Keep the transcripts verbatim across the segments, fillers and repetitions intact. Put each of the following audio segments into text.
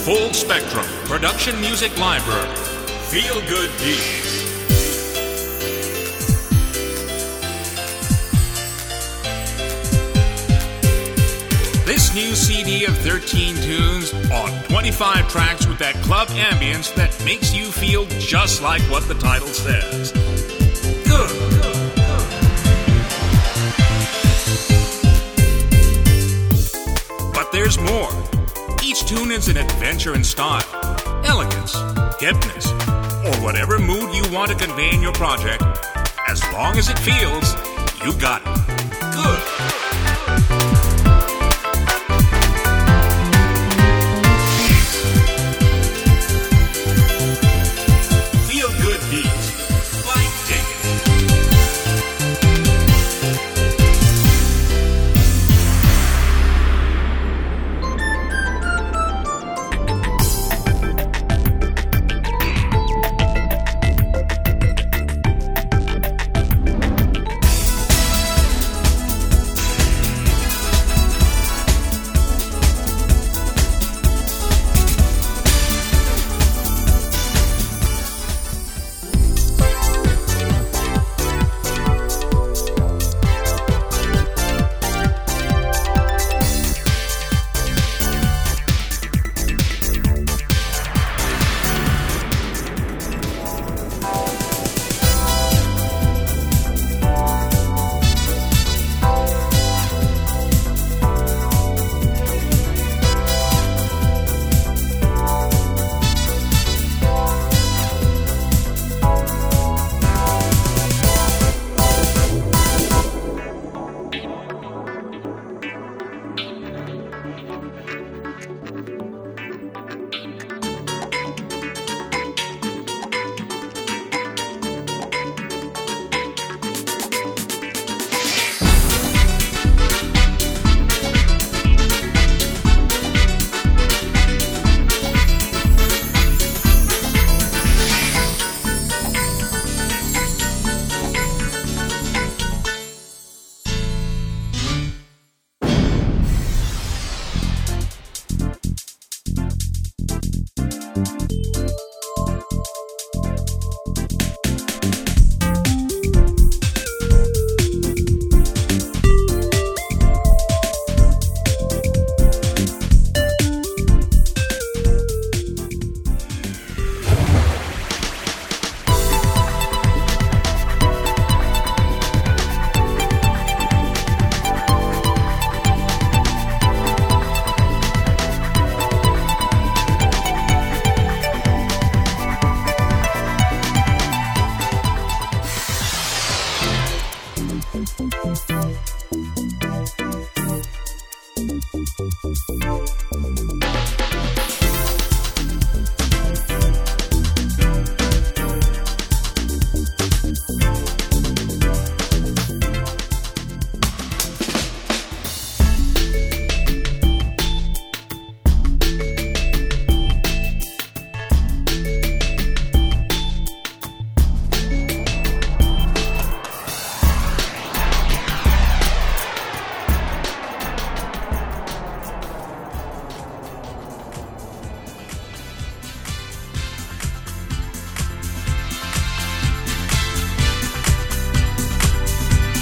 Full Spectrum Production Music Library. Feel Good Beats. This new C D of thirteen tunes on twenty-five tracks with that club ambience that makes you feel just like what the title says. Good. But there's more. Each tune is an adventure in style, elegance, hipness, or whatever mood you want to convey in your project. As long as it feels, you got it. Good.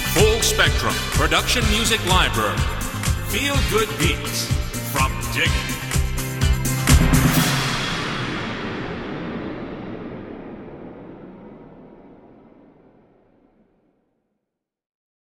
Spectrum Production Music Library. Feel Good Beats from Dig It.